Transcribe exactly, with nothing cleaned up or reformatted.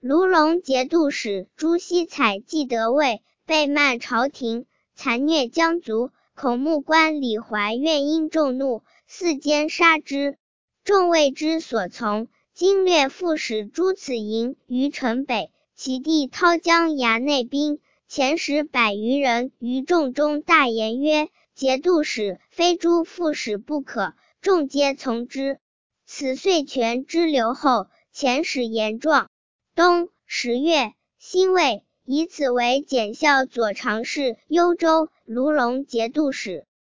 卢龙节度使朱熙采既得位，被慢朝廷，残虐疆族，孔目官李怀怨因众怒，肆奸杀之，众为之所从。经略副使朱子营于城北，其弟涛江衙内兵遣使百余人于众中大言曰：节度使非诸副使不可，众皆从之。此遂权之留后，遣使言状。冬十月，辛未，以此为检校左常侍、幽州、卢龙节度使。